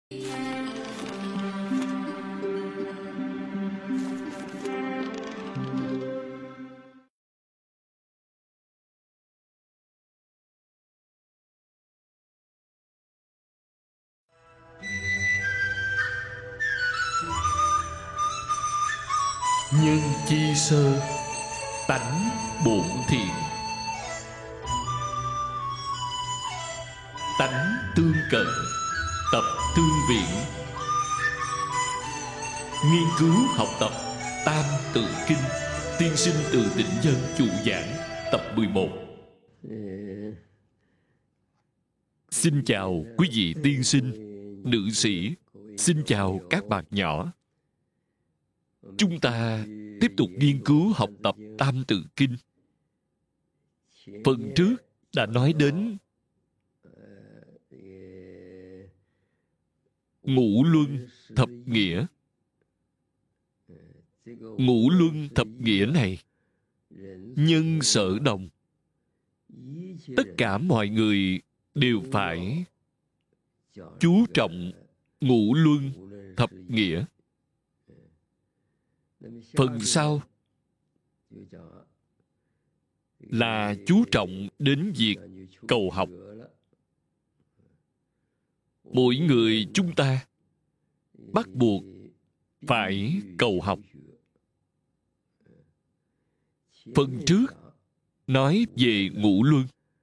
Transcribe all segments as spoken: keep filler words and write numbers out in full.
Nhân chi sơ, tánh bổn thiện. Tánh tương cận, tập tương viễn. Nghiên cứu học tập Tam Tự Kinh. Tiên sinh từ Tịnh Dân chủ giảng, tập mười một. Xin chào quý vị tiên sinh, nữ sĩ. Xin chào các bạn nhỏ. Chúng ta tiếp tục nghiên cứu học tập Tam Tự Kinh. Phần trước đã nói đến ngũ luân thập nghĩa. Ngũ luân thập nghĩa này, nhân sở đồng. Tất cả mọi người đều phải chú trọng ngũ luân thập nghĩa. Phần sau là chú trọng đến việc cầu học. Mỗi người chúng ta bắt buộc phải cầu học. Phần trước nói về ngũ luân.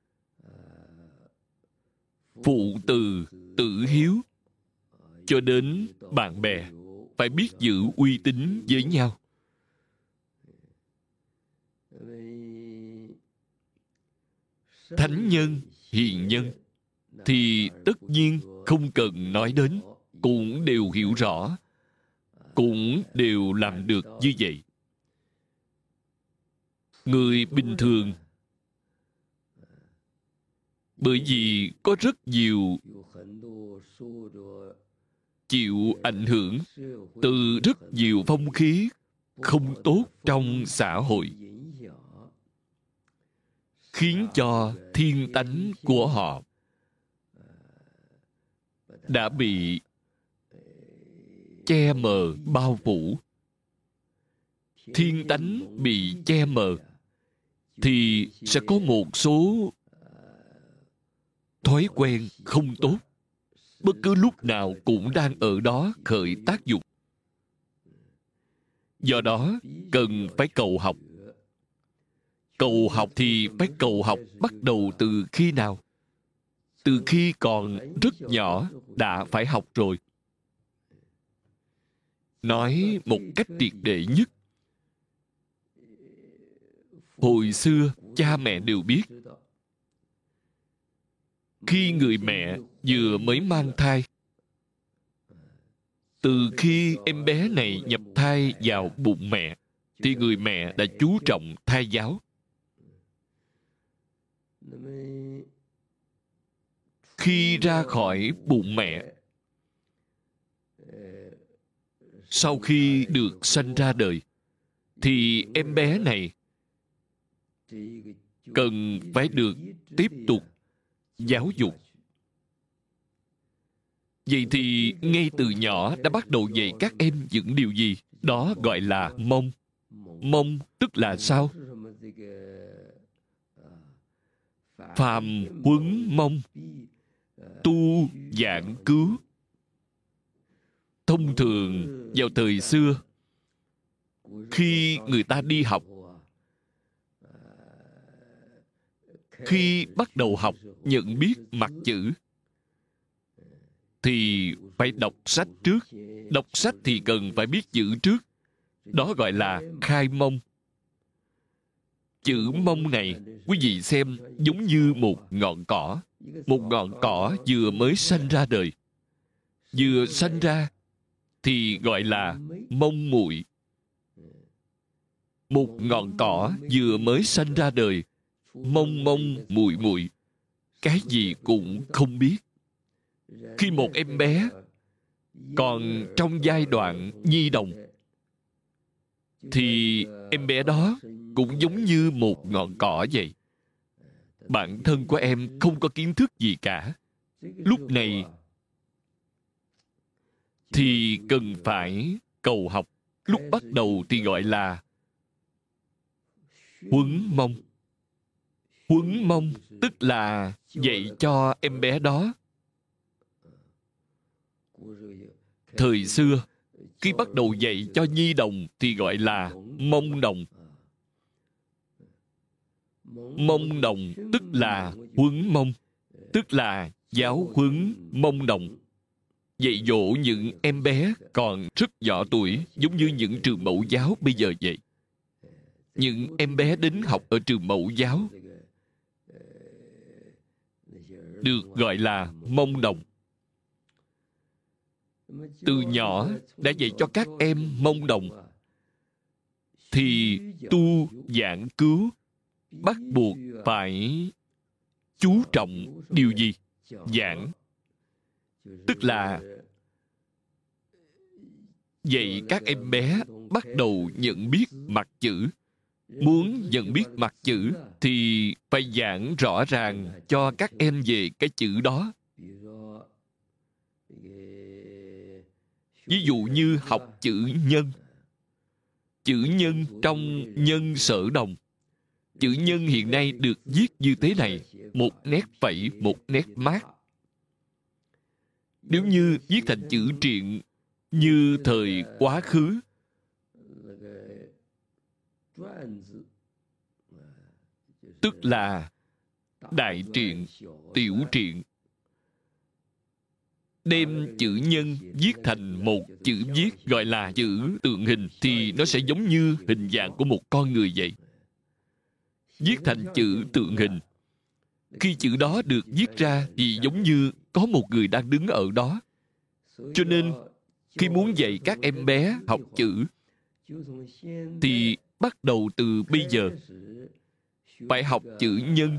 Phụ từ, tử hiếu, cho đến bạn bè phải biết giữ uy tín với nhau. Thánh nhân, hiền nhân thì tất nhiên không cần nói đến, cũng đều hiểu rõ, cũng đều làm được như vậy. Người bình thường, bởi vì có rất nhiều chịu ảnh hưởng từ rất nhiều phong khí không tốt trong xã hội, khiến cho thiên tánh của họ đã bị che mờ bao phủ. Thiên tánh bị che mờ thì sẽ có một số thói quen không tốt, bất cứ lúc nào cũng đang ở đó khởi tác dụng. Do đó cần phải cầu học. Cầu học thì phải cầu học bắt đầu từ khi nào? Từ khi còn rất nhỏ đã phải học rồi. Nói một cách triệt để nhất, hồi xưa cha mẹ đều biết, khi người mẹ vừa mới mang thai, từ khi em bé này nhập thai vào bụng mẹ, thì người mẹ đã chú trọng thai giáo. Khi ra khỏi bụng mẹ, sau khi được sanh ra đời, thì em bé này cần phải được tiếp tục giáo dục. Vậy thì ngay từ nhỏ đã bắt đầu dạy các em những điều gì? Đó gọi là mông. Mông tức là sao? Phàm huấn mông, tu giảng cứu. Thông thường vào thời xưa, khi người ta đi học, khi bắt đầu học nhận biết mặt chữ, thì phải đọc sách trước. Đọc sách thì cần phải biết chữ trước. Đó gọi là khai mông. Chữ mông này, quý vị xem giống như một ngọn cỏ. Một ngọn cỏ vừa mới sanh ra đời. Vừa sanh ra thì gọi là mông muội. Một ngọn cỏ vừa mới sanh ra đời, mông mông muội muội, cái gì cũng không biết. Khi một em bé còn trong giai đoạn nhi đồng, thì em bé đó cũng giống như một ngọn cỏ vậy. Bản thân của em không có kiến thức gì cả. Lúc này thì cần phải cầu học. Lúc bắt đầu thì gọi là huấn mông. Huấn mông tức là dạy cho em bé đó. Thời xưa, khi bắt đầu dạy cho nhi đồng thì gọi là mông đồng. Mông đồng tức là huấn mông, tức là giáo huấn mông đồng. Dạy dỗ những em bé còn rất nhỏ tuổi, giống như những trường mẫu giáo bây giờ vậy. Những em bé đến học ở trường mẫu giáo được gọi là mông đồng. Từ nhỏ đã dạy cho các em mông đồng thì tu giảng cứu bắt buộc phải chú trọng điều gì? Giảng tức là dạy các em bé bắt đầu nhận biết mặt chữ. Muốn nhận biết mặt chữ thì phải giảng rõ ràng cho các em về cái chữ đó. Ví dụ như học chữ nhân. Chữ nhân trong nhân sở đồng. Chữ nhân hiện nay được viết như thế này, một nét phẩy, một nét mát. Nếu như viết thành chữ triện như thời quá khứ, tức là đại triện, tiểu triện. Đem chữ nhân viết thành một chữ viết gọi là chữ tượng hình thì nó sẽ giống như hình dạng của một con người vậy. Viết thành chữ tượng hình. Khi chữ đó được viết ra thì giống như có một người đang đứng ở đó. Cho nên, khi muốn dạy các em bé học chữ thì bắt đầu từ bây giờ phải học chữ nhân.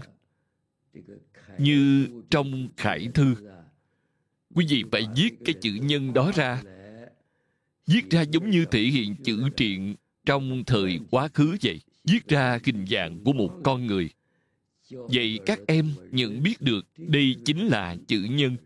Như trong Khải Thư, quý vị phải viết cái chữ nhân đó ra. Viết ra giống như thể hiện chữ triện trong thời quá khứ vậy. Viết ra hình dạng của một con người. Vậy các em nhận biết được đây chính là chữ nhân.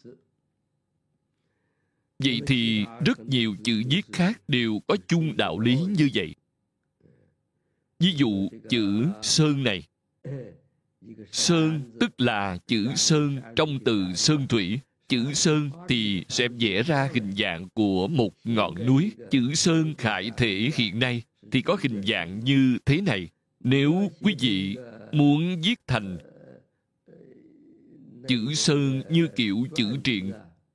Vậy thì rất nhiều chữ viết khác đều có chung đạo lý như vậy. Ví dụ chữ sơn này. Sơn tức là chữ sơn trong từ sơn thủy. Chữ sơn thì sẽ vẽ ra hình dạng của một ngọn núi. Chữ sơn khải thể hiện nay thì có hình dạng như thế này. Nếu quý vị muốn viết thành chữ sơn như kiểu chữ triện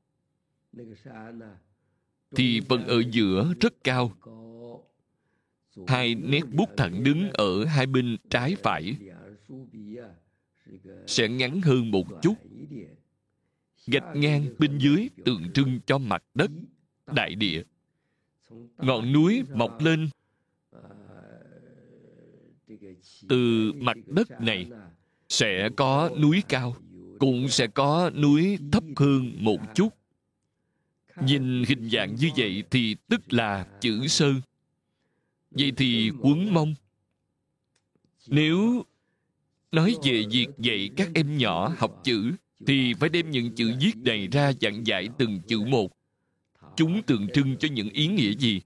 thì phần ở giữa rất cao. Hai nét bút thẳng đứng ở hai bên trái phải sẽ ngắn hơn một chút. Gạch ngang bên dưới tượng trưng cho mặt đất, đại địa. Ngọn núi mọc lên từ mặt đất này sẽ có núi cao, cũng sẽ có núi thấp hơn một chút. Nhìn hình dạng như vậy thì tức là chữ sơn. Vậy thì huấn mông. Nếu nói về việc dạy các em nhỏ học chữ thì phải đem những chữ viết này ra giảng giải từng chữ một. Chúng tượng trưng cho những ý nghĩa gì?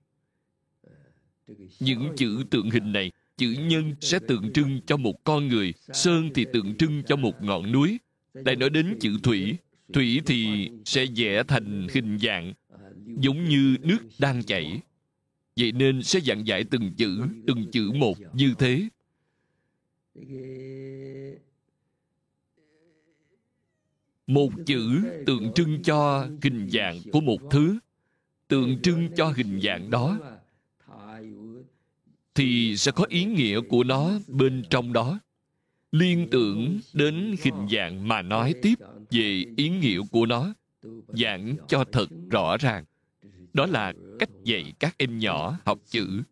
Những chữ tượng hình này, chữ nhân sẽ tượng trưng cho một con người, sơn thì tượng trưng cho một ngọn núi. Lại nói đến chữ thủy, thủy thì sẽ vẽ thành hình dạng giống như nước đang chảy. Vậy nên sẽ giảng giải từng chữ, từng chữ một như thế. Một chữ tượng trưng cho hình dạng của một thứ, tượng trưng cho hình dạng đó thì sẽ có ý nghĩa của nó bên trong đó. Liên tưởng đến hình dạng mà nói tiếp về ý nghĩa của nó, giảng cho thật rõ ràng. Đó là cách dạy các em nhỏ học chữ.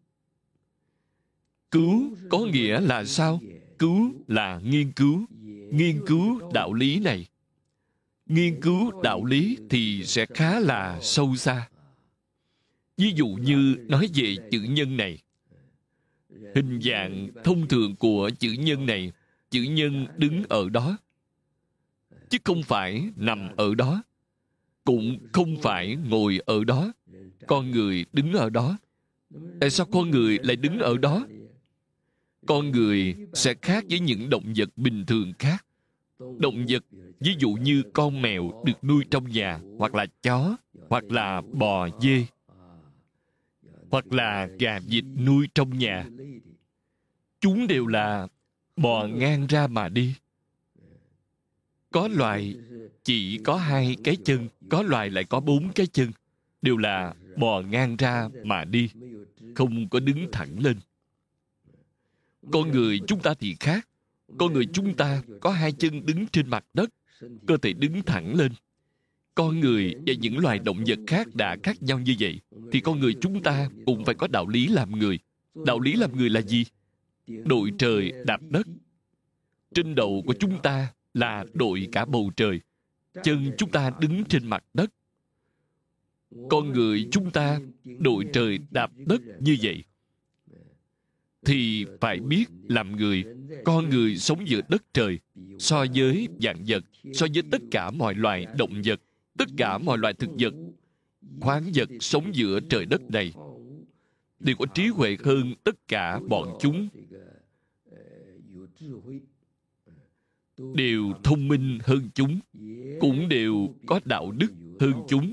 Cứu có nghĩa là sao? Cứu là nghiên cứu. Nghiên cứu đạo lý này. Nghiên cứu đạo lý thì sẽ khá là sâu xa. Ví dụ như nói về chữ nhân này. Hình dạng thông thường của chữ nhân này, chữ nhân đứng ở đó, chứ không phải nằm ở đó, cũng không phải ngồi ở đó. con người đứng ở đó. Tại sao con người lại đứng ở đó? Con người sẽ khác với những động vật bình thường khác. Động vật, ví dụ như con mèo được nuôi trong nhà, hoặc là chó, hoặc là bò dê, hoặc là gà vịt nuôi trong nhà, chúng đều là bò ngang ra mà đi. Có loài chỉ có hai cái chân, có loài lại có bốn cái chân, đều là bò ngang ra mà đi, không có đứng thẳng lên. Con người chúng ta thì khác. Con người chúng ta có hai chân đứng trên mặt đất, cơ thể đứng thẳng lên. Con người và những loài động vật khác đã khác nhau như vậy, thì con người chúng ta cũng phải có đạo lý làm người. Đạo lý làm người là gì? Đội trời đạp đất. Trên đầu của chúng ta là đội cả bầu trời. Chân chúng ta đứng trên mặt đất. Con người chúng ta đội trời đạp đất như vậy, thì phải biết làm người. Con người sống giữa đất trời, so với vạn vật, so với tất cả mọi loài động vật, tất cả mọi loài thực vật, khoáng vật sống giữa trời đất này, đều có trí huệ hơn tất cả bọn chúng, đều thông minh hơn chúng, cũng đều có đạo đức hơn chúng.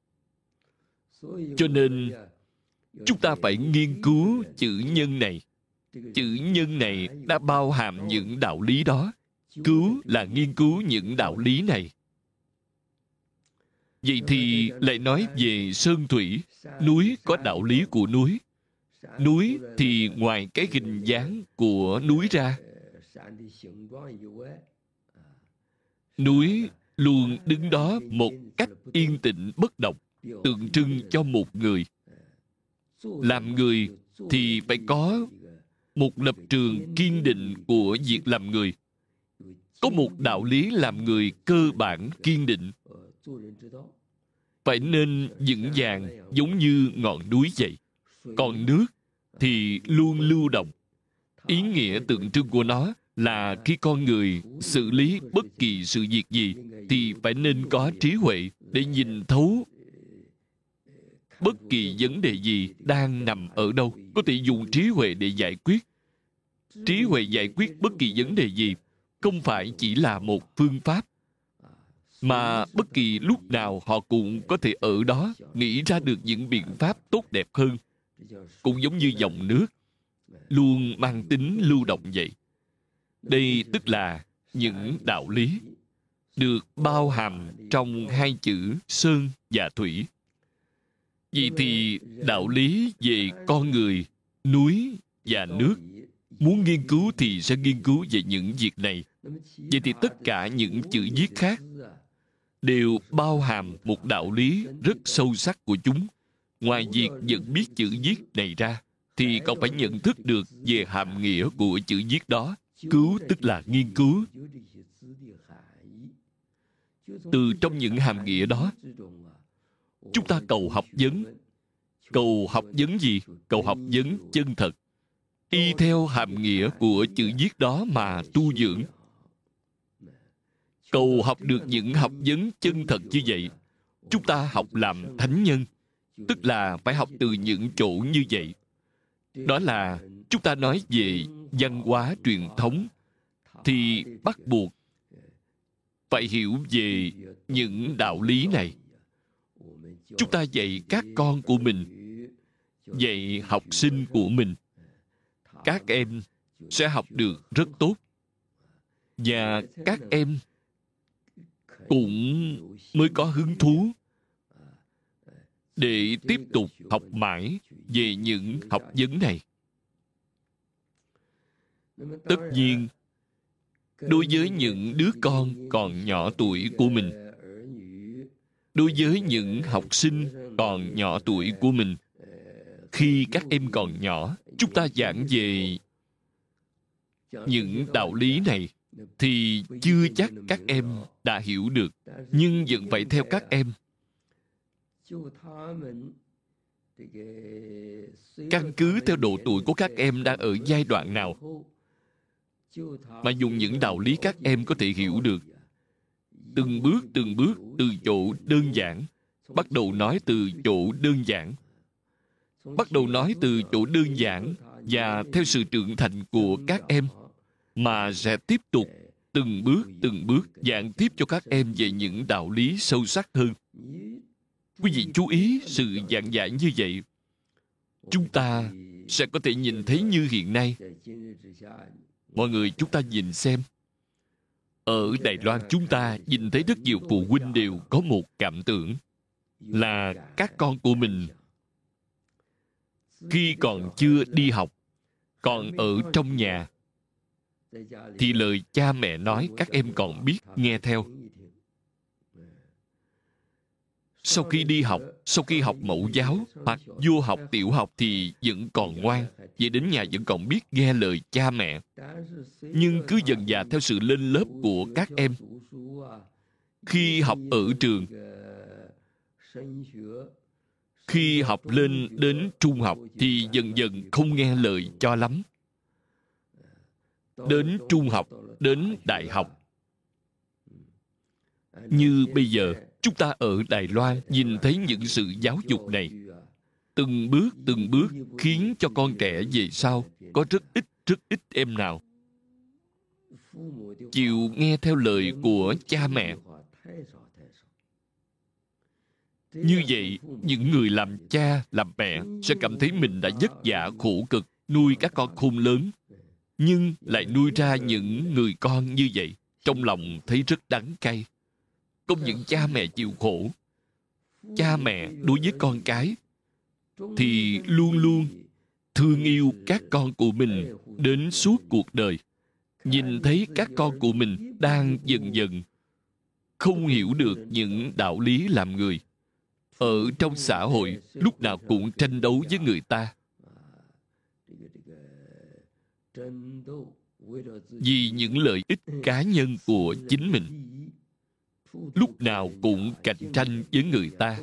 Cho nên chúng ta phải nghiên cứu chữ nhân này. Chữ nhân này đã bao hàm những đạo lý đó. Cứu là nghiên cứu những đạo lý này. Vậy thì lại nói về sơn thủy. Núi có đạo lý của núi. Núi thì ngoài cái hình dáng của núi ra, núi luôn đứng đó một cách yên tĩnh bất động, tượng trưng cho một người. Làm người thì phải có một lập trường kiên định của việc làm người, có một đạo lý làm người cơ bản kiên định, phải nên vững vàng giống như ngọn núi vậy. Còn nước thì luôn lưu động. Ý nghĩa tượng trưng của nó là khi con người xử lý bất kỳ sự việc gì thì phải nên có trí huệ để nhìn thấu bất kỳ vấn đề gì đang nằm ở đâu, có thể dùng trí huệ để giải quyết. Trí huệ giải quyết bất kỳ vấn đề gì không phải chỉ là một phương pháp, mà bất kỳ lúc nào họ cũng có thể ở đó nghĩ ra được những biện pháp tốt đẹp hơn. Cũng giống như dòng nước, luôn mang tính lưu động vậy. Đây tức là những đạo lý được bao hàm trong hai chữ sơn và thủy. Vậy thì đạo lý về con người, núi và nước, muốn nghiên cứu thì sẽ nghiên cứu về những việc này. Vậy thì tất cả những chữ viết khác đều bao hàm một đạo lý rất sâu sắc của chúng. Ngoài việc nhận biết chữ viết này ra, thì cậu phải nhận thức được về hàm nghĩa của chữ viết đó. Cứu tức là nghiên cứu. Từ trong những hàm nghĩa đó, chúng ta cầu học vấn. Cầu học vấn gì? Cầu học vấn chân thật. Y theo hàm nghĩa của chữ viết đó mà tu dưỡng. Cầu học được những học vấn chân thật như vậy, chúng ta học làm thánh nhân, tức là phải học từ những chỗ như vậy. Đó là chúng ta nói về văn hóa truyền thống, thì bắt buộc phải hiểu về những đạo lý này. Chúng ta dạy các con của mình, dạy học sinh của mình, các em sẽ học được rất tốt. Và các em cũng mới có hứng thú để tiếp tục học mãi về những học vấn này. Tất nhiên, đối với những đứa con còn nhỏ tuổi của mình, đối với những học sinh còn nhỏ tuổi của mình, khi các em còn nhỏ, chúng ta giảng về những đạo lý này thì chưa chắc các em đã hiểu được, nhưng vẫn phải theo các em. Căn cứ theo độ tuổi của các em đang ở giai đoạn nào, mà dùng những đạo lý các em có thể hiểu được. Từng bước từng bước, từ chỗ đơn giản, bắt đầu nói từ chỗ đơn giản. Bắt đầu nói từ chỗ đơn giản và theo sự trưởng thành của các em mà sẽ tiếp tục từng bước từng bước giảng tiếp cho các em về những đạo lý sâu sắc hơn. Quý vị chú ý sự giảng giải như vậy, chúng ta sẽ có thể nhìn thấy như hiện nay. Mọi người chúng ta nhìn xem. Ở Đài Loan chúng ta nhìn thấy rất nhiều phụ huynh đều có một cảm tưởng là các con của mình khi còn chưa đi học, còn ở trong nhà, thì lời cha mẹ nói các em còn biết nghe theo. Sau khi đi học, sau khi học mẫu giáo hoặc vô học tiểu học thì vẫn còn ngoan, về đến nhà vẫn còn biết nghe lời cha mẹ. Nhưng cứ dần dà theo sự lên lớp của các em, khi học ở trường, khi học lên đến trung học thì dần dần không nghe lời cho lắm. Đến trung học, đến đại học. Như bây giờ, chúng ta ở Đài Loan nhìn thấy những sự giáo dục này. Từng bước, từng bước khiến cho con trẻ về sau có rất ít, rất ít em nào chịu nghe theo lời của cha mẹ. Như vậy, những người làm cha, làm mẹ sẽ cảm thấy mình đã vất vả khổ cực nuôi các con khôn lớn, nhưng lại nuôi ra những người con như vậy. Trong lòng thấy rất đắng cay. Không những cha mẹ chịu khổ, cha mẹ đối với con cái thì luôn luôn thương yêu các con của mình đến suốt cuộc đời. Nhìn thấy các con của mình đang dần dần không hiểu được những đạo lý làm người. Ở trong xã hội, lúc nào cũng tranh đấu với người ta. Vì những lợi ích cá nhân của chính mình. Lúc nào cũng cạnh tranh với người ta.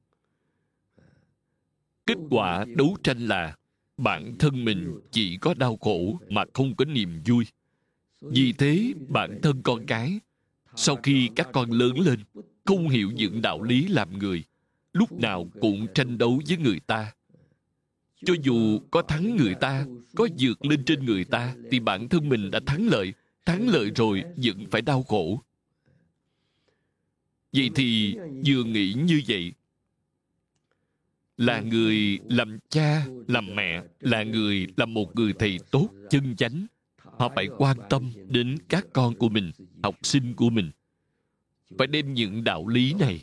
Kết quả đấu tranh là bản thân mình chỉ có đau khổ mà không có niềm vui. Vì thế, bản thân con cái, sau khi các con lớn lên, không hiểu những đạo lý làm người, lúc nào cũng tranh đấu với người ta. Cho dù có thắng người ta, có vượt lên trên người ta, thì bản thân mình đã thắng lợi. Thắng lợi rồi vẫn phải đau khổ. Vậy thì vừa nghĩ như vậy, là người làm cha, làm mẹ, là người làm một người thầy tốt, chân chánh. Họ phải quan tâm đến các con của mình, học sinh của mình. Phải đem những đạo lý này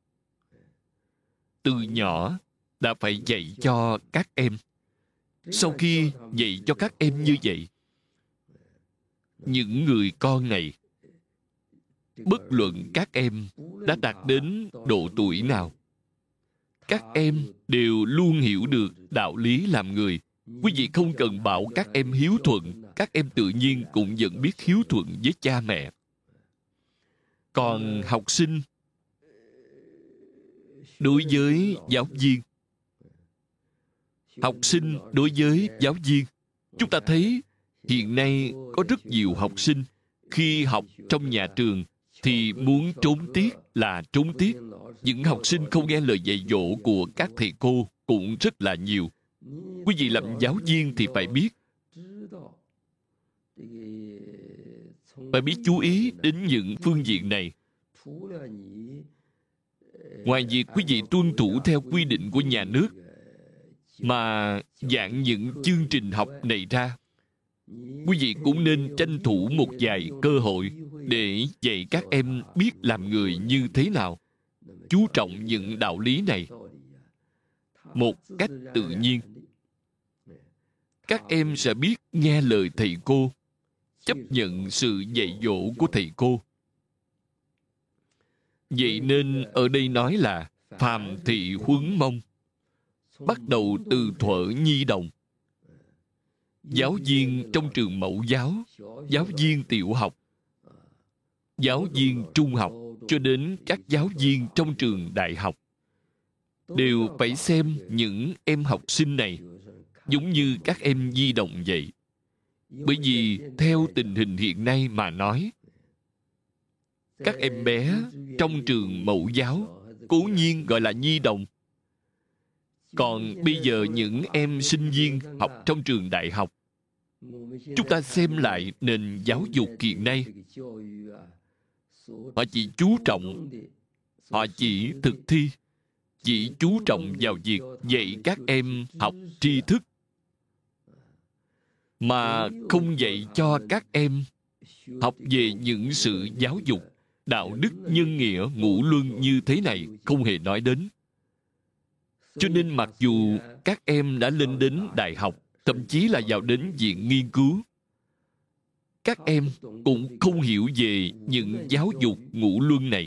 từ nhỏ đã phải dạy cho các em. Sau khi dạy cho các em như vậy, những người con này, bất luận các em đã đạt đến độ tuổi nào, các em đều luôn hiểu được đạo lý làm người. Quý vị không cần bảo các em hiếu thuận, các em tự nhiên cũng vẫn biết hiếu thuận với cha mẹ. Còn học sinh, đối với giáo viên, học sinh đối với giáo viên, chúng ta thấy hiện nay có rất nhiều học sinh khi học trong nhà trường thì muốn trốn tiết là trốn tiết. Những học sinh không nghe lời dạy dỗ của các thầy cô cũng rất là nhiều. Quý vị làm giáo viên thì phải biết, phải biết chú ý đến những phương diện này. Ngoài việc quý vị tuân thủ theo quy định của nhà nước mà giảng những chương trình học này ra, quý vị cũng nên tranh thủ một vài cơ hội để dạy các em biết làm người như thế nào, chú trọng những đạo lý này một cách tự nhiên. Các em sẽ biết nghe lời thầy cô, chấp nhận sự dạy dỗ của thầy cô. Vậy nên ở đây nói là phàm thị huấn mông, bắt đầu từ thuở nhi đồng. Giáo viên trong trường mẫu giáo, giáo viên tiểu học, giáo viên trung học, cho đến các giáo viên trong trường đại học, đều phải xem những em học sinh này giống như các em di động vậy. Bởi vì theo tình hình hiện nay mà nói, các em bé trong trường mẫu giáo cố nhiên gọi là nhi đồng. Còn bây giờ những em sinh viên học trong trường đại học, chúng ta xem lại nền giáo dục hiện nay, họ chỉ chú trọng, họ chỉ thực thi, chỉ chú trọng vào việc dạy các em học tri thức, mà không dạy cho các em học về những sự giáo dục, đạo đức, nhân nghĩa, ngũ luân như thế này không hề nói đến. Cho nên mặc dù các em đã lên đến đại học, thậm chí là vào đến viện nghiên cứu, các em cũng không hiểu về những giáo dục ngũ luân này.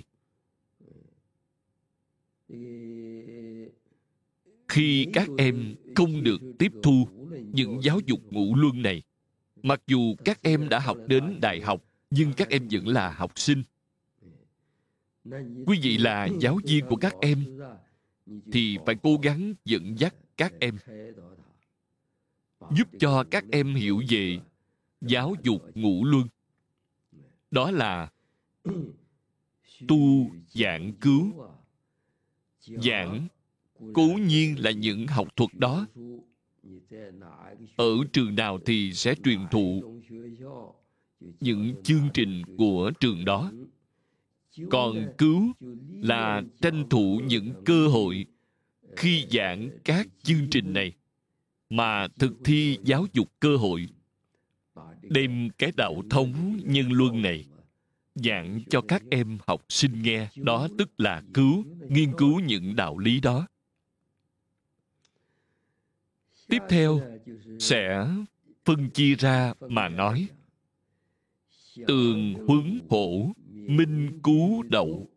Khi các em không được tiếp thu những giáo dục ngũ luân này, mặc dù các em đã học đến đại học, nhưng các em vẫn là học sinh. Quý vị là giáo viên của các em, thì phải cố gắng dẫn dắt các em, giúp cho các em hiểu về giáo dục ngũ luân. Đó là tu giảng cứu. Giảng cố nhiên là những học thuật đó. Ở trường nào thì sẽ truyền thụ những chương trình của trường đó. Còn cứu là tranh thủ những cơ hội khi giảng các chương trình này mà thực thi giáo dục cơ hội, đem cái đạo thống nhân luân này giảng cho các em học sinh nghe. Đó tức là cứu, nghiên cứu những đạo lý đó. Tiếp theo sẽ phân chia ra mà nói. Tường huấn hổ, minh cứu đậu.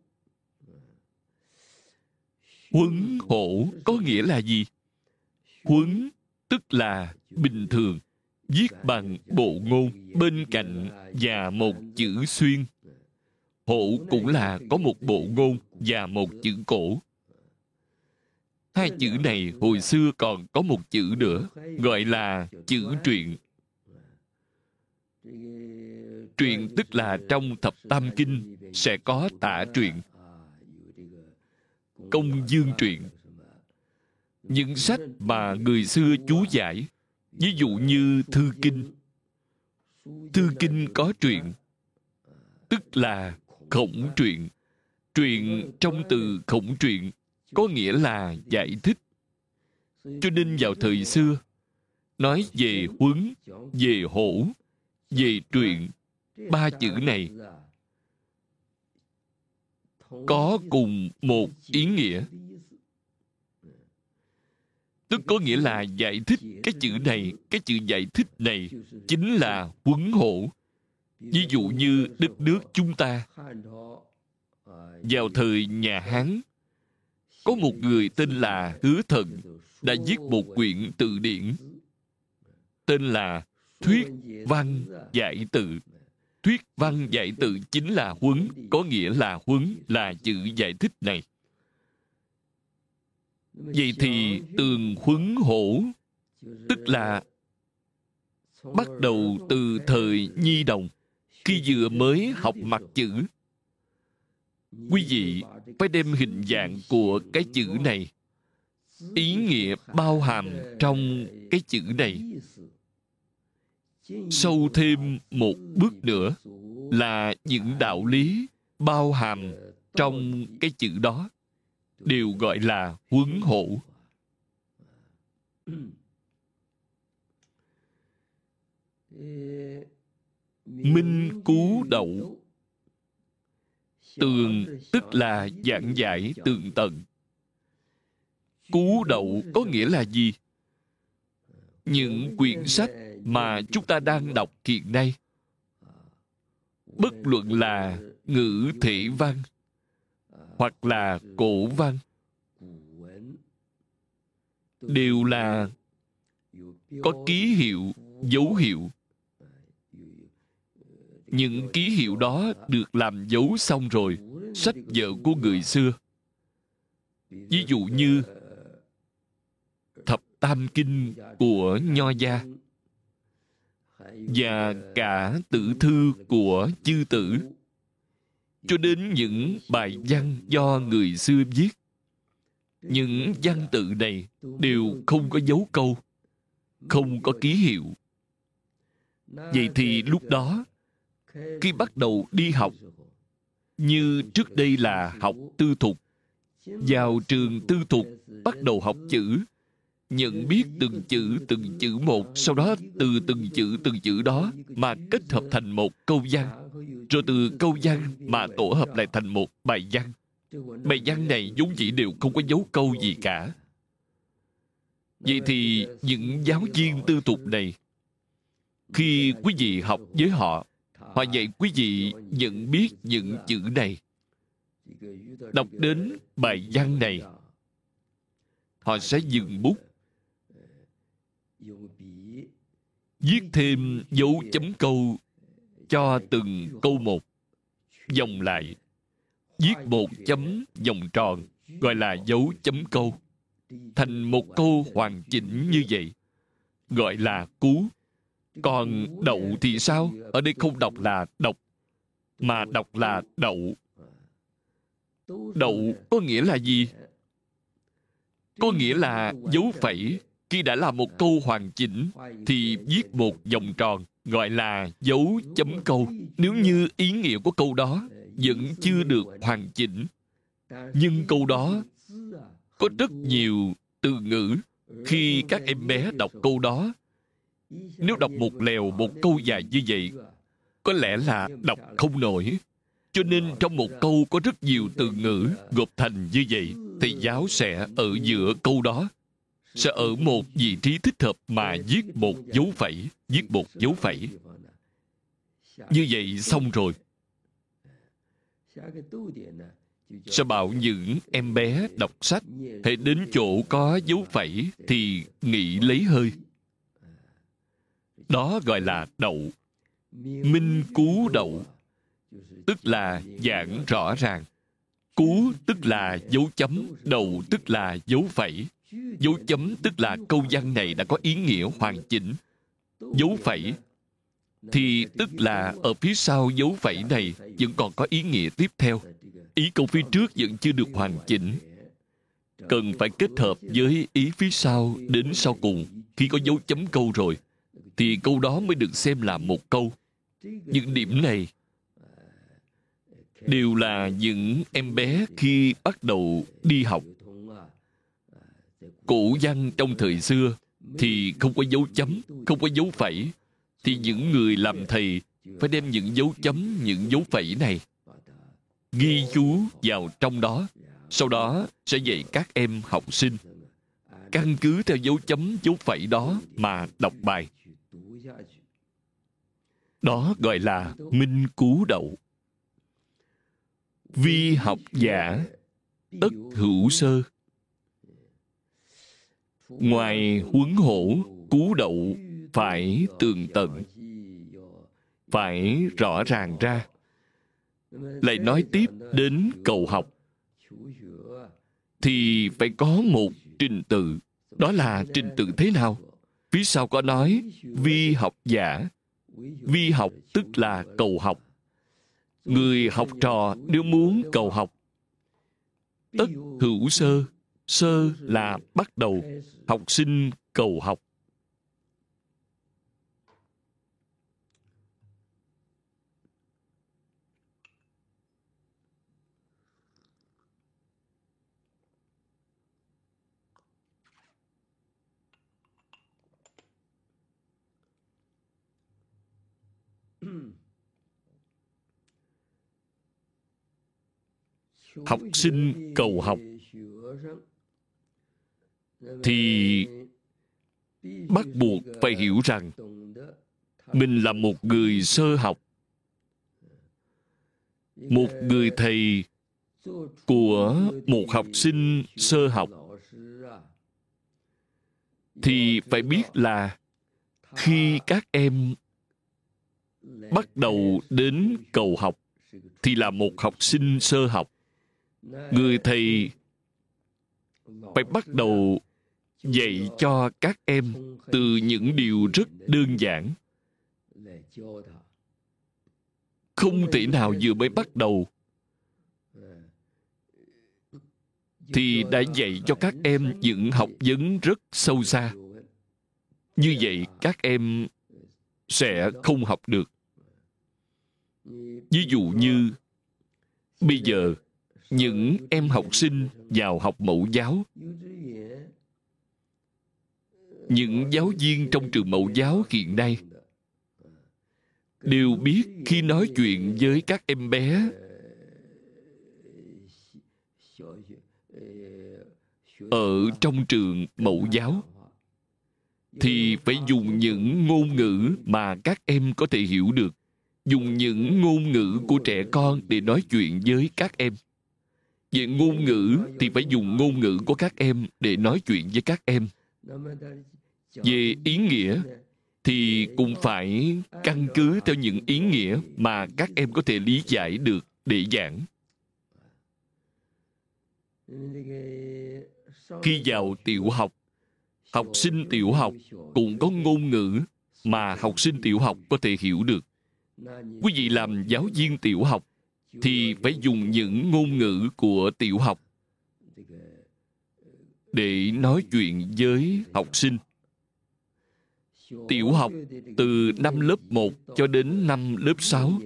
Huấn hổ có nghĩa là gì? Huấn tức là bình thường, viết bằng bộ ngôn, bên cạnh và một chữ xuyên. Hổ cũng là có một bộ ngôn và một chữ cổ. Hai chữ này hồi xưa còn có một chữ nữa, gọi là chữ truyện. Truyện tức là trong thập tam kinh sẽ có tả truyện, công dương truyện. Những sách mà người xưa chú giải, ví dụ như thư kinh. Thư kinh có truyện, tức là khổng truyện. Truyện trong từ khổng truyện có nghĩa là giải thích. Cho nên vào thời xưa, nói về huấn, về hổ, về truyện, ba chữ này có cùng một ý nghĩa. Tức có nghĩa là giải thích. Cái chữ này, cái chữ giải thích này chính là huấn hổ. Ví dụ như đất nước chúng ta, vào thời nhà Hán, có một người tên là Hứa Thần đã viết một quyển từ điển tên là Thuyết Văn Giải Tự. Thuyết Văn Giải Tự chính là huấn, có nghĩa là huấn là chữ giải thích này. Vậy thì tường huấn hổ tức là bắt đầu từ thời nhi đồng, khi vừa mới học mặt chữ. Quý vị phải đem hình dạng của cái chữ này, ý nghĩa bao hàm trong cái chữ này, sâu thêm một bước nữa là những đạo lý bao hàm trong cái chữ đó đều gọi là huấn hổ. Minh cứu đậu. Tường tức là giảng giải tường tận. Cứu đậu có nghĩa là gì? Những quyển sách mà chúng ta đang đọc hiện nay, bất luận là ngữ thể văn hoặc là cổ văn, đều là có ký hiệu, dấu hiệu. Những ký hiệu đó được làm dấu xong rồi, sách vở của người xưa. Ví dụ như thập tam kinh của Nho gia và cả tử thư của Chư Tử cho đến những bài văn do người xưa viết. Những văn tự này đều không có dấu câu, không có ký hiệu. Vậy thì lúc đó, khi bắt đầu đi học, như trước đây là học tư thục, vào trường tư thục bắt đầu học chữ, nhận biết từng chữ từng chữ một, sau đó từ từng chữ từng chữ đó mà kết hợp thành một câu văn, rồi từ câu văn mà tổ hợp lại thành một bài văn. Bài văn này vốn dĩ đều không có dấu câu gì cả. Vậy thì những giáo viên tư thục này, khi quý vị học với họ, họ dạy quý vị nhận biết những chữ này. Đọc đến bài văn này, họ sẽ dừng bút, viết thêm dấu chấm câu cho từng câu một, dòng lại, viết một chấm vòng tròn, gọi là dấu chấm câu, thành một câu hoàn chỉnh như vậy, gọi là cú. Còn đậu thì sao? Ở đây không đọc là đọc, mà đọc là đậu. Đậu có nghĩa là gì? Có nghĩa là dấu phẩy. Khi đã là một câu hoàn chỉnh, thì viết một vòng tròn, gọi là dấu chấm câu. Nếu như ý nghĩa của câu đó vẫn chưa được hoàn chỉnh, nhưng câu đó có rất nhiều từ ngữ. Khi các em bé đọc câu đó, nếu đọc một lèo một câu dài như vậy, có lẽ là đọc không nổi. Cho nên trong một câu có rất nhiều từ ngữ gộp thành như vậy, thầy giáo sẽ ở giữa câu đó, sẽ ở một vị trí thích hợp mà viết một dấu phẩy, viết một dấu phẩy. Như vậy xong rồi. Sẽ bảo những em bé đọc sách, hãy đến chỗ có dấu phẩy thì nghỉ lấy hơi. Đó gọi là đậu. Minh cú đậu, tức là giảng rõ ràng. Cú tức là dấu chấm, đậu tức là dấu phẩy. Dấu chấm tức là câu văn này đã có ý nghĩa hoàn chỉnh. Dấu phẩy thì tức là ở phía sau dấu phẩy này vẫn còn có ý nghĩa tiếp theo. Ý câu phía trước vẫn chưa được hoàn chỉnh, cần phải kết hợp với ý phía sau đến sau cùng. Khi có dấu chấm câu rồi, thì câu đó mới được xem là một câu. Những điểm này đều là những em bé khi bắt đầu đi học. Cổ văn trong thời xưa thì không có dấu chấm, không có dấu phẩy, thì những người làm thầy phải đem những dấu chấm, những dấu phẩy này ghi chú vào trong đó, sau đó sẽ dạy các em học sinh căn cứ theo dấu chấm, dấu phẩy đó mà đọc bài. Đó gọi là minh cú đậu. Vi học giả, tất hữu sơ. Ngoài huấn hổ, cú đậu phải tường tận, phải rõ ràng ra. Lại nói tiếp đến cầu học, thì phải có một trình tự. Đó là trình tự thế nào? Phía sau có nói vi học giả. Vi học tức là cầu học. Người học trò nếu muốn cầu học, tất hữu sơ. Sơ là bắt đầu, học sinh cầu học. Học sinh cầu học thì bắt buộc phải hiểu rằng mình là một người sơ học, một người thầy của một học sinh sơ học, thì phải biết là khi các em bắt đầu đến cầu học thì là một học sinh sơ học. Người thầy phải bắt đầu dạy cho các em từ những điều rất đơn giản. Không thể nào vừa mới bắt đầu thì đã dạy cho các em những học vấn rất sâu xa. Như vậy các em sẽ không học được. Ví dụ như bây giờ những em học sinh vào học mẫu giáo, những giáo viên trong trường mẫu giáo hiện nay đều biết khi nói chuyện với các em bé ở trong trường mẫu giáo thì phải dùng những ngôn ngữ mà các em có thể hiểu được, dùng những ngôn ngữ của trẻ con để nói chuyện với các em. Về ngôn ngữ thì phải dùng ngôn ngữ của các em để nói chuyện với các em. Về ý nghĩa thì cũng phải căn cứ theo những ý nghĩa mà các em có thể lý giải được để giảng. Khi vào tiểu học, học sinh tiểu học cũng có ngôn ngữ mà học sinh tiểu học có thể hiểu được. Quý vị làm giáo viên tiểu học thì phải dùng những ngôn ngữ của tiểu học để nói chuyện với học sinh. Tiểu học từ năm lớp một cho đến năm lớp sáu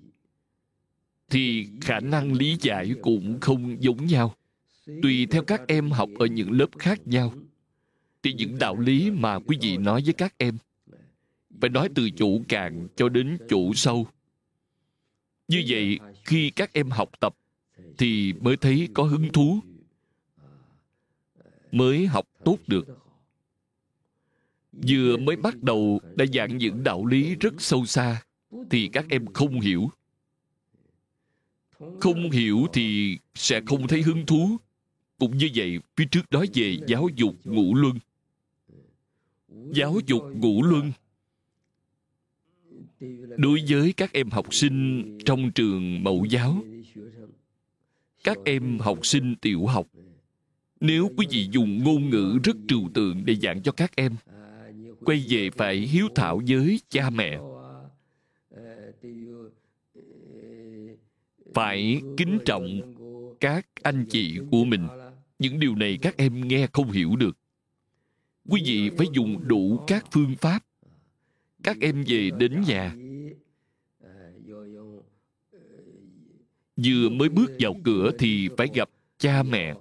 thì khả năng lý giải cũng không giống nhau. Tùy theo các em học ở những lớp khác nhau thì những đạo lý mà quý vị nói với các em phải nói từ chỗ cạn cho đến chỗ sâu. Như vậy, khi các em học tập thì mới thấy có hứng thú, mới học tốt được. Vừa mới bắt đầu đã giảng những đạo lý rất sâu xa thì các em không hiểu. Không hiểu thì sẽ không thấy hứng thú. Cũng như vậy, phía trước nói về giáo dục ngũ luân. Giáo dục ngũ luân đối với các em học sinh trong trường mẫu giáo, các em học sinh tiểu học, nếu quý vị dùng ngôn ngữ rất trừu tượng để giảng cho các em, quay về phải hiếu thảo với cha mẹ, phải kính trọng các anh chị của mình. Những điều này các em nghe không hiểu được. Quý vị phải dùng đủ các phương pháp. Các em về đến nhà, vừa mới bước vào cửa thì phải gặp cha mẹ.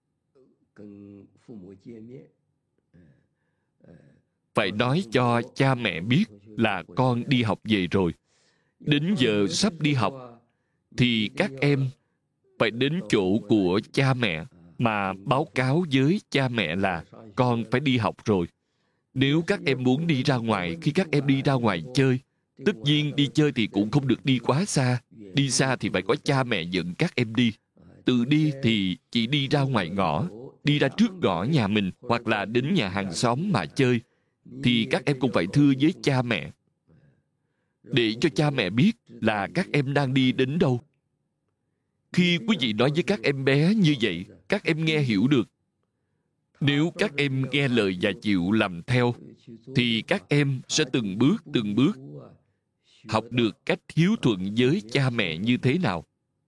Phải nói cho cha mẹ biết là con đi học về rồi. Đến giờ sắp đi học thì các em phải đến chỗ của cha mẹ mà báo cáo với cha mẹ là con phải đi học rồi. Nếu các em muốn đi ra ngoài, khi các em đi ra ngoài chơi, tất nhiên đi chơi thì cũng không được đi quá xa. Đi xa thì phải có cha mẹ dẫn các em đi. Tự đi thì chỉ đi ra ngoài ngõ, đi ra trước ngõ nhà mình, hoặc là đến nhà hàng xóm mà chơi, thì các em cũng phải thưa với cha mẹ, để cho cha mẹ biết là các em đang đi đến đâu. Khi quý vị nói với các em bé như vậy, các em nghe hiểu được. Nếu các em nghe lời và chịu làm theo, thì các em sẽ từng bước từng bước học được cách hiếu thuận với cha mẹ như thế nào.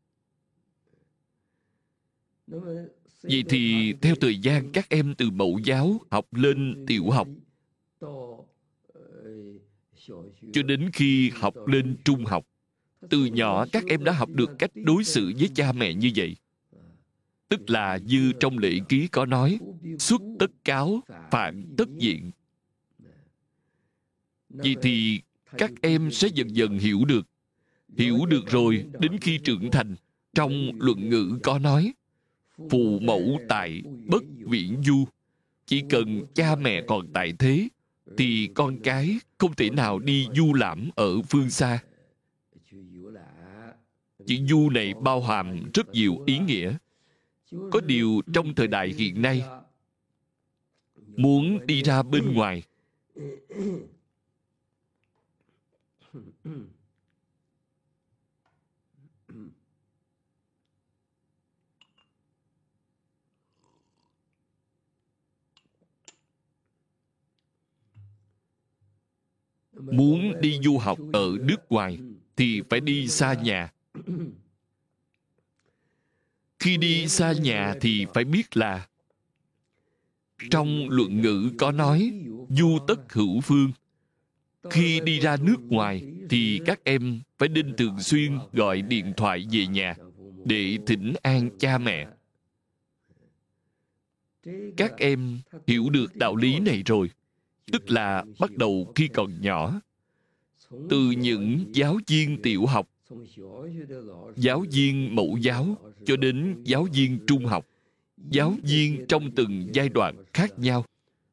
Vậy thì theo thời gian các em từ mẫu giáo học lên tiểu học, cho đến khi học lên trung học, từ nhỏ các em đã học được cách đối xử với cha mẹ như vậy. Tức là như trong lễ ký có nói, xuất tất cáo, phạn tất diện. Vậy thì các em sẽ dần dần hiểu được. Hiểu được rồi, đến khi trưởng thành, trong luận ngữ có nói, phụ mẫu tại bất viễn du. Chỉ cần cha mẹ còn tại thế, thì con cái không thể nào đi du lãm ở phương xa. Chữ du này bao hàm rất nhiều ý nghĩa. Có điều trong thời đại hiện nay, muốn đi ra bên ngoài, muốn đi du học ở nước ngoài thì phải đi xa nhà. Khi đi xa nhà thì phải biết là trong luận ngữ có nói du tất hữu phương. Khi đi ra nước ngoài thì các em phải nên thường xuyên gọi điện thoại về nhà để thỉnh an cha mẹ. Các em hiểu được đạo lý này rồi, tức là bắt đầu khi còn nhỏ, từ những giáo viên tiểu học, giáo viên mẫu giáo cho đến giáo viên trung học, giáo viên trong từng giai đoạn khác nhau,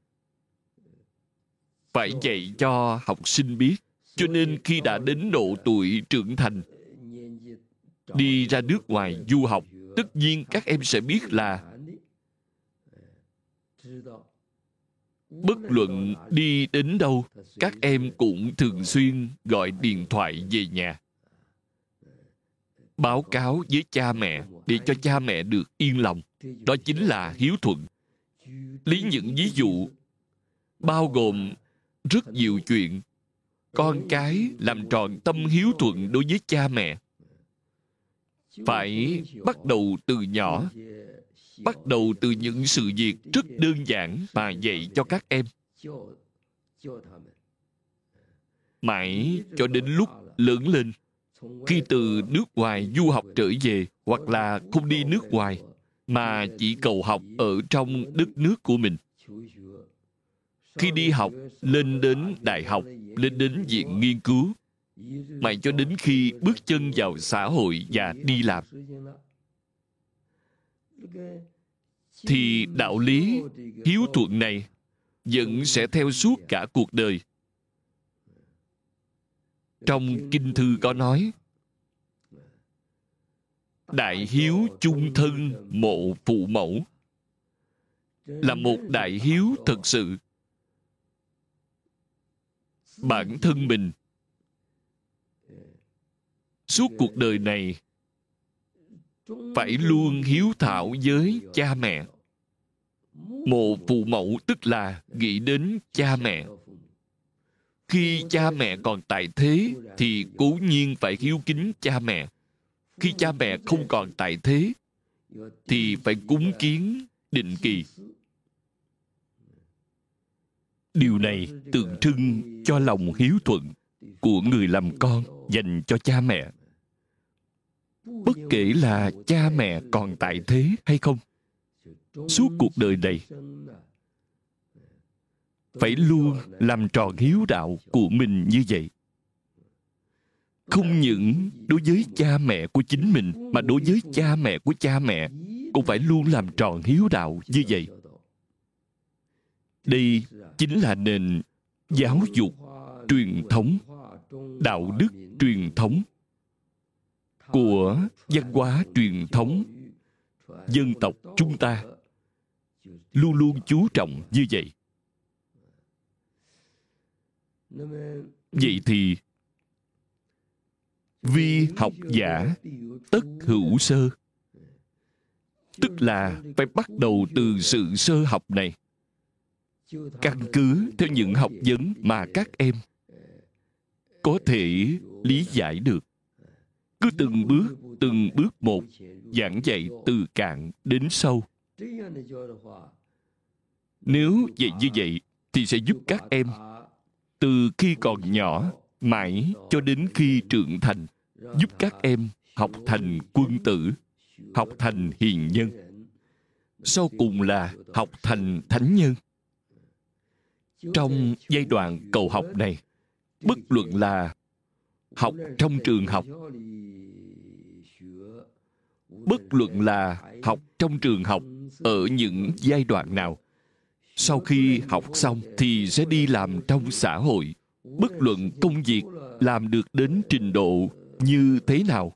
phải dạy cho học sinh biết. Cho nên khi đã đến độ tuổi trưởng thành, đi ra nước ngoài du học, tất nhiên các em sẽ biết là bất luận đi đến đâu, các em cũng thường xuyên gọi điện thoại về nhà, báo cáo với cha mẹ để cho cha mẹ được yên lòng. Đó chính là hiếu thuận. Lấy những ví dụ bao gồm rất nhiều chuyện. Con cái làm tròn tâm hiếu thuận đối với cha mẹ phải bắt đầu từ nhỏ, bắt đầu từ những sự việc rất đơn giản mà dạy cho các em, mãi cho đến lúc lớn lên. Khi từ nước ngoài du học trở về, hoặc là không đi nước ngoài mà chỉ cầu học ở trong đất nước của mình. Khi đi học, lên đến đại học, lên đến viện nghiên cứu, mãi cho đến khi bước chân vào xã hội và đi làm, thì đạo lý hiếu thuận này vẫn sẽ theo suốt cả cuộc đời. Trong kinh thư có nói, đại hiếu chung thân mộ phụ mẫu, là một đại hiếu thật sự. Bản thân mình suốt cuộc đời này phải luôn hiếu thảo với cha mẹ. Mộ phụ mẫu tức là nghĩ đến cha mẹ. Khi cha mẹ còn tại thế thì cố nhiên phải hiếu kính cha mẹ. Khi cha mẹ không còn tại thế thì phải cúng kiến định kỳ. Điều này tượng trưng cho lòng hiếu thuận của người làm con dành cho cha mẹ. Bất kể là cha mẹ còn tại thế hay không, suốt cuộc đời này phải luôn làm tròn hiếu đạo của mình như vậy. Không những đối với cha mẹ của chính mình, mà đối với cha mẹ của cha mẹ cũng phải luôn làm tròn hiếu đạo như vậy. Đây chính là nền giáo dục truyền thống, đạo đức truyền thống của văn hóa truyền thống dân tộc chúng ta, luôn luôn chú trọng như vậy. Vậy thì vi học giả tất hữu sơ, tức là phải bắt đầu từ sự sơ học này, căn cứ theo những học vấn mà các em có thể lý giải được. Cứ từng bước, từng bước một, giảng dạy từ cạn đến sâu. Nếu vậy như vậy, thì sẽ giúp các em từ khi còn nhỏ mãi cho đến khi trưởng thành, giúp các em học thành quân tử, học thành hiền nhân, sau cùng là học thành thánh nhân. Trong giai đoạn cầu học này, bất luận là học trong trường học, bất luận là học trong trường học ở những giai đoạn nào, sau khi học xong thì sẽ đi làm trong xã hội. Bất luận công việc làm được đến trình độ như thế nào,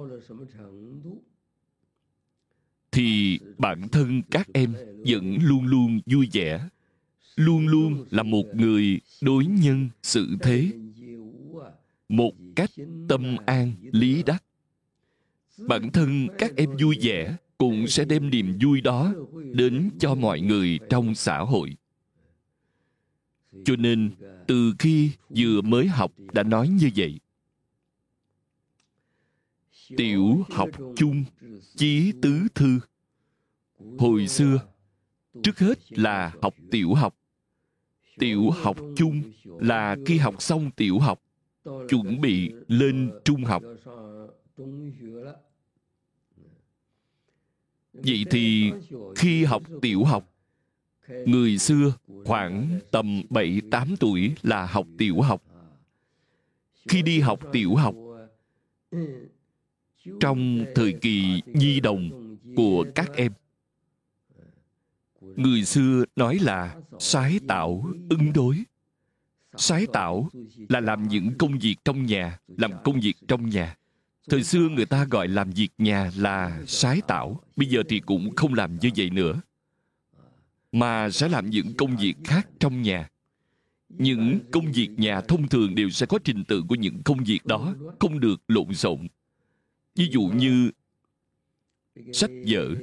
thì bản thân các em vẫn luôn luôn vui vẻ, luôn luôn là một người đối nhân xử thế, một cách tâm an lý đắc. Bản thân các em vui vẻ cũng sẽ đem niềm vui đó đến cho mọi người trong xã hội. Cho nên, từ khi vừa mới học đã nói như vậy. tiểu học chung chí tứ thư. Hồi xưa, trước hết là học tiểu học. Tiểu học chung là khi học xong tiểu học, chuẩn bị lên trung học. Vậy thì khi học tiểu học, người xưa khoảng tầm bảy tám tuổi là học tiểu học. Khi đi học tiểu học, trong thời kỳ nhi đồng của các em, người xưa nói là sái tảo ứng đối. Sái tảo là làm những công việc trong nhà, làm công việc trong nhà. Thời xưa người ta gọi làm việc nhà là sái tảo. Bây giờ thì cũng không làm như vậy nữa, mà sẽ làm những công việc khác trong nhà. Những công việc nhà thông thường đều sẽ có trình tự của những công việc đó, không được lộn xộn. Ví dụ như sách vở,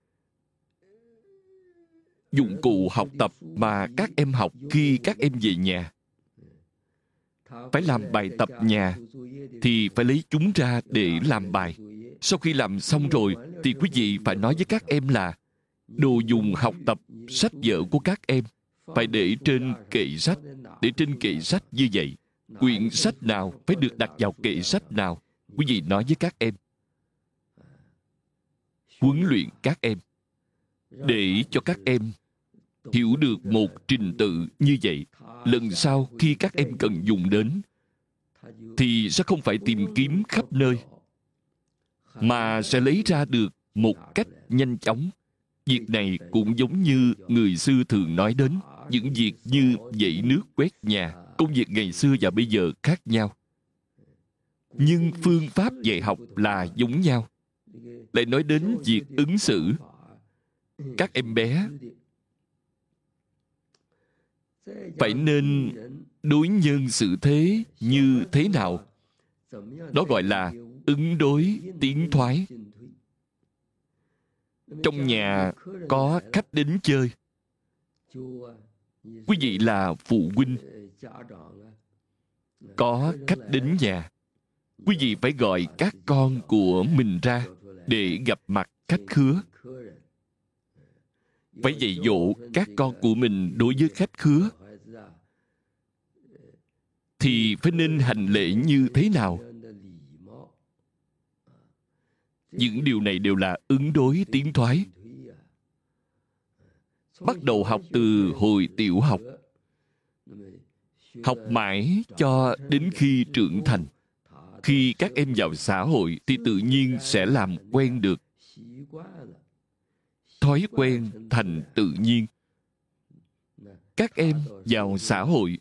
dụng cụ học tập mà các em học khi các em về nhà. Phải làm bài tập nhà thì phải lấy chúng ra để làm bài. Sau khi làm xong rồi thì quý vị phải nói với các em là đồ dùng học tập, sách vở của các em phải để trên kệ sách. Để trên kệ sách như vậy. Quyển sách nào phải được đặt vào kệ sách nào, quý vị nói với các em. Huấn luyện các em để cho các em hiểu được một trình tự như vậy. Lần sau khi các em cần dùng đến thì sẽ không phải tìm kiếm khắp nơi, mà sẽ lấy ra được một cách nhanh chóng. Việc này cũng giống như người xưa thường nói đến những việc như dậy nước quét nhà. Công việc ngày xưa và bây giờ khác nhau, nhưng phương pháp dạy học là giống nhau. Lại nói đến việc ứng xử, các em bé phải nên đối nhân xử thế như thế nào? Đó gọi là ứng đối tiến thoái. Trong nhà có khách đến chơi, quý vị là phụ huynh, có khách đến nhà, quý vị phải gọi các con của mình ra để gặp mặt khách khứa. Phải dạy dỗ các con của mình đối với khách khứa thì phải nên hành lễ như thế nào. Những điều này đều là ứng đối tiến thoái. Bắt đầu học từ hồi tiểu học, học mãi cho đến khi trưởng thành. Khi các em vào xã hội thì tự nhiên sẽ làm quen được. Thói quen thành tự nhiên. Các em vào xã hội,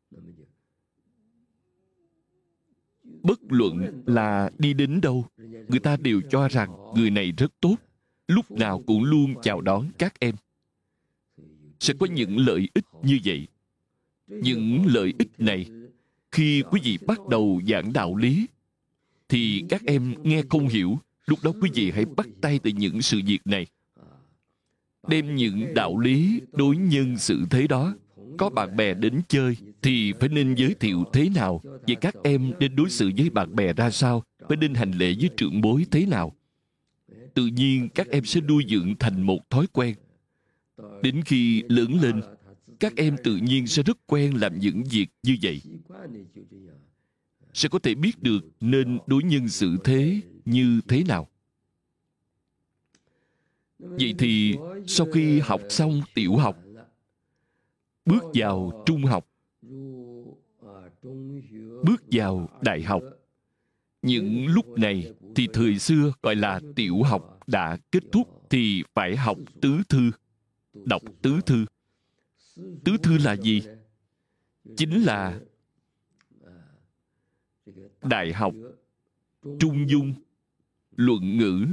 bất luận là đi đến đâu, người ta đều cho rằng người này rất tốt, lúc nào cũng luôn chào đón các em. Sẽ có những lợi ích như vậy. Những lợi ích này, khi quý vị bắt đầu giảng đạo lý, thì các em nghe không hiểu. Lúc đó quý vị hãy bắt tay từ những sự việc này. Đem những đạo lý đối nhân xử thế đó. Có bạn bè đến chơi thì phải nên giới thiệu thế nào? Vậy các em nên đối xử với bạn bè ra sao? Phải nên hành lễ với trưởng bối thế nào? Tự nhiên các em sẽ nuôi dưỡng thành một thói quen. Đến khi lớn lên, các em tự nhiên sẽ rất quen làm những việc như vậy. Sẽ có thể biết được nên đối nhân xử thế như thế nào. Vậy thì sau khi học xong tiểu học, bước vào trung học, bước vào đại học, những lúc này thì thời xưa gọi là tiểu học đã kết thúc thì phải học tứ thư, đọc tứ thư. Tứ thư là gì? Chính là đại học, trung dung, luận ngữ,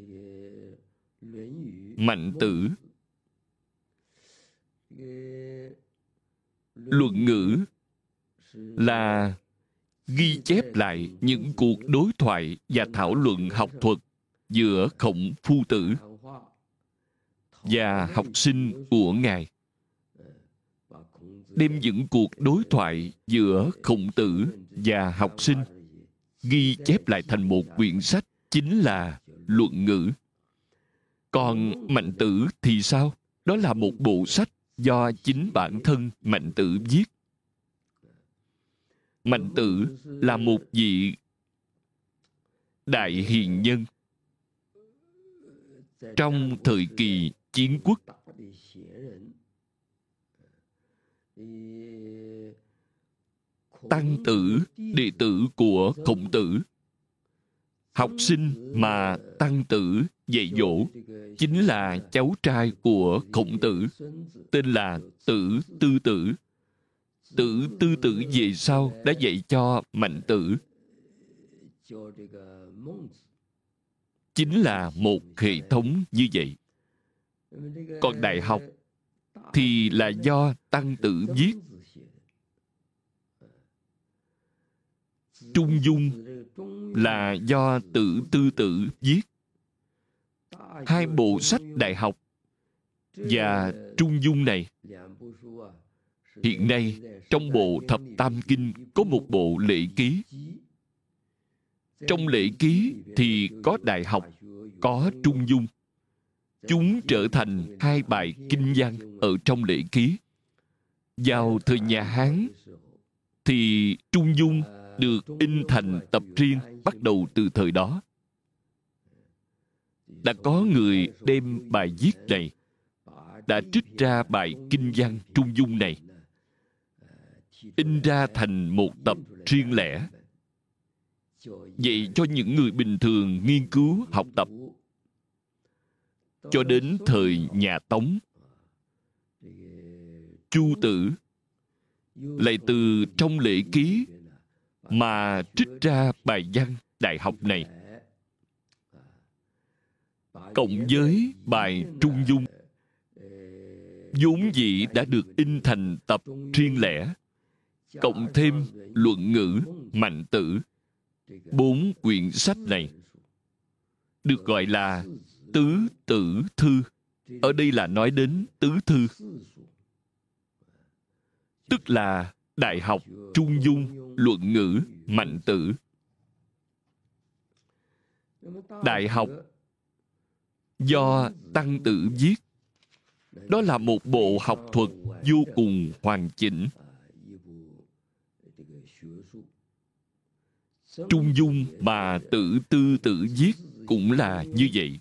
mạnh tử. Luận ngữ là ghi chép lại những cuộc đối thoại và thảo luận học thuật giữa Khổng Phu Tử và học sinh của Ngài. Đem những cuộc đối thoại giữa Khổng Tử và học sinh ghi chép lại thành một quyển sách chính là luận ngữ. Còn Mạnh Tử thì sao? Đó là một bộ sách do chính bản thân Mạnh Tử viết. Mạnh Tử là một vị đại hiền nhân trong thời kỳ chiến quốc. Tăng Tử, đệ tử của Khổng Tử. Học sinh mà Tăng Tử dạy dỗ chính là cháu trai của Khổng Tử, tên là Tử Tư Tử. Tử Tư Tử về sau đã dạy cho Mạnh Tử. Chính là một hệ thống như vậy. Còn đại học thì là do Tăng Tử viết. Trung Dung là do Tử Tư Tử viết. Hai bộ sách đại học và Trung Dung này, hiện nay trong bộ Thập Tam Kinh có một bộ lễ ký. Trong lễ ký thì có đại học, có Trung Dung. Chúng trở thành hai bài kinh văn ở trong lễ ký. Vào thời nhà Hán thì Trung Dung được in thành tập riêng bắt đầu từ thời đó. Đã có người đem bài viết này, đã trích ra bài kinh văn Trung Dung này, in ra thành một tập riêng lẻ, dạy cho những người bình thường nghiên cứu học tập. Cho đến thời nhà Tống, Chu Tử lại từ trong lễ ký mà trích ra bài văn đại học này, cộng với bài Trung Dung vốn dĩ đã được in thành tập riêng lẻ, cộng thêm luận ngữ Mạnh Tử, bốn quyển sách này được gọi là Tứ Tử Thư. Ở đây là nói đến tứ thư, tức là đại học, Trung Dung, luận ngữ Mạnh Tử. Đại học do Tăng Tử viết, đó là một bộ học thuật vô cùng hoàn chỉnh. Trung Dung mà Tử Tư Tử viết cũng là như vậy.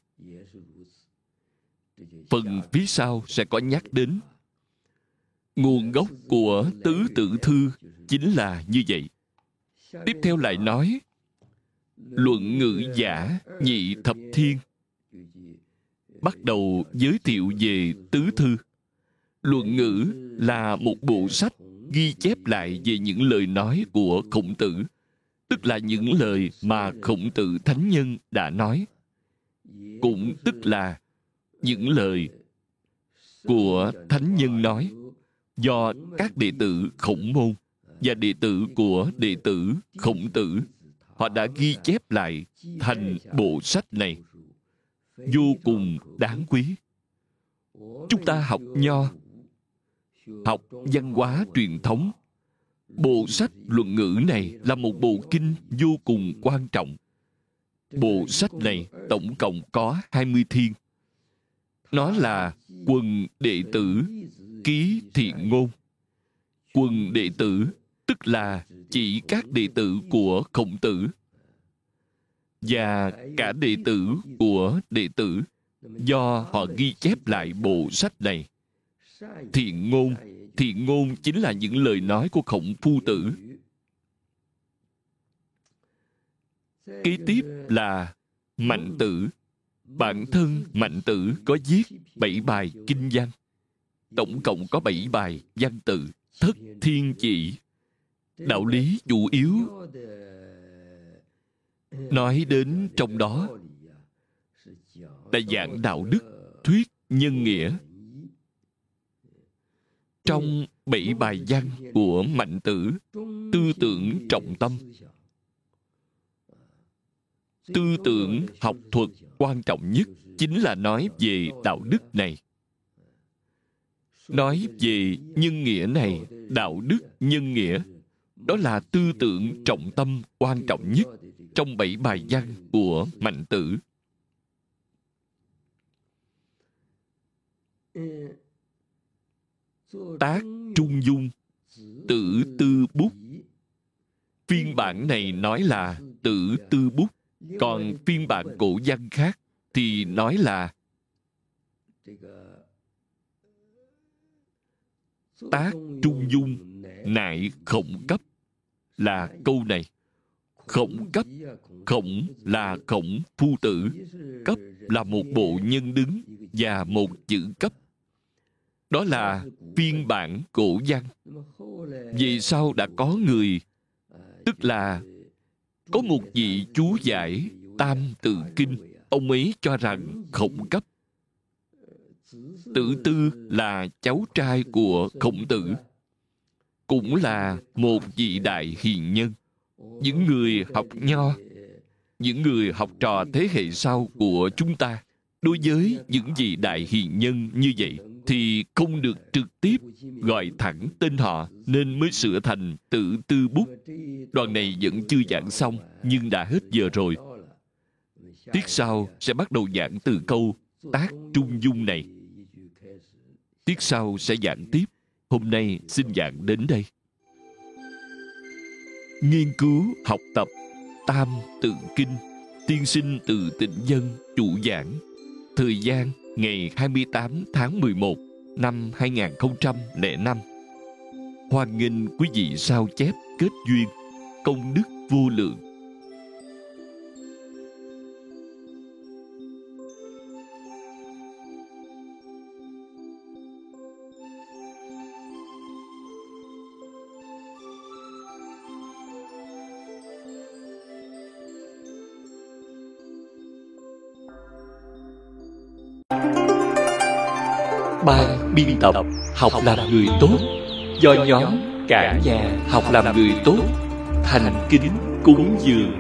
Phần phía sau sẽ có nhắc đến. Nguồn gốc của Tứ Tử Thư chính là như vậy. Tiếp theo lại nói, luận ngữ giả nhị thập thiên. Bắt đầu giới thiệu về tứ thư. Luận ngữ là một bộ sách ghi chép lại về những lời nói của Khổng Tử, tức là những lời mà Khổng Tử Thánh Nhân đã nói, cũng tức là những lời của Thánh Nhân nói, do các đệ tử Khổng Môn và đệ tử của đệ tử Khổng Tử họ đã ghi chép lại thành bộ sách này, vô cùng đáng quý. Chúng ta học nho, học văn hóa truyền thống, bộ sách luận ngữ này là một bộ kinh vô cùng quan trọng. Bộ sách này tổng cộng có hai mươi thiên. Nó là quần đệ tử ký thiện ngôn. Quần đệ tử tức là chỉ các đệ tử của Khổng Tử và cả đệ tử của đệ tử, do họ ghi chép lại bộ sách này. Thiện ngôn, thiện ngôn chính là những lời nói của Khổng Phu Tử. Kế tiếp là Mạnh Tử. Bản thân Mạnh Tử có viết bảy bài kinh văn. Tổng cộng có bảy bài văn tự, thất thiên chỉ. Đạo lý chủ yếu nói đến trong đó là giảng đạo đức, thuyết nhân nghĩa. Trong bảy bài văn của Mạnh Tử, tư tưởng trọng tâm, tư tưởng học thuật quan trọng nhất chính là nói về đạo đức này. Nói về nhân nghĩa này, đạo đức nhân nghĩa, đó là tư tưởng trọng tâm quan trọng nhất trong bảy bài văn của Mạnh Tử. Tác Trung Dung, Tử Tư Bút. Phiên bản này nói là Tử Tư Bút, còn phiên bản cổ văn khác thì nói là Tác Trung Dung nại Khổng Cấp. Là câu này. Khổng Cấp, Khổng là Khổng Phu Tử, Cấp là một bộ nhân đứng và một chữ cấp. Đó là phiên bản cổ văn. Vì sao đã có người, tức là có một vị chú giải Tam Tự Kinh, ông ấy cho rằng Khổng Cấp. Tử Tư là cháu trai của Khổng Tử, cũng là một vị đại hiền nhân. Những người học nho, những người học trò thế hệ sau của chúng ta, đối với những vị đại hiền nhân như vậy thì không được trực tiếp gọi thẳng tên họ, nên mới sửa thành Tử Tư Bút. Đoạn này vẫn chưa giảng xong, nhưng đã hết giờ rồi. Tiết sau sẽ bắt đầu giảng từ câu Tác Trung Dung này. Tiết sau sẽ giảng tiếp. Hôm nay xin giảng đến đây. Nghiên cứu học tập Tam Tự Kinh, tiên sinh Từ Tịnh Dân chủ giảng. Thời gian ngày hai mươi tám tháng mười một năm hai nghìn không trăm lẻ năm. Hoan nghênh quý vị sao chép kết duyên, công đức vô lượng. Ban biên tập Học làm người tốt do nhóm Cả Nhà Học làm người tốt thành kính cúng dường.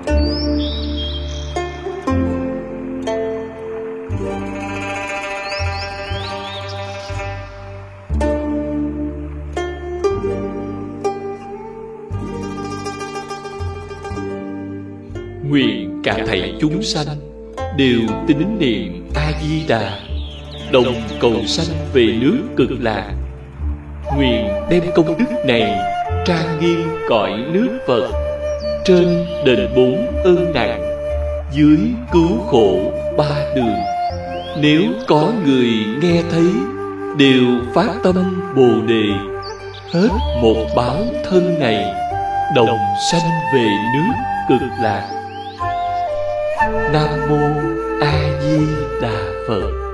Nguyện cả thảy chúng sanh đều tín niệm A Di Đà, đồng cầu sanh về nước Cực Lạc. Nguyện đem công đức này trang nghiêm cõi nước Phật, trên đền bốn ơn nặng, dưới cứu khổ ba đường. Nếu có người nghe thấy đều phát tâm Bồ Đề, hết một báo thân này đồng sanh về nước Cực Lạc. Nam mô A Di Đà Phật.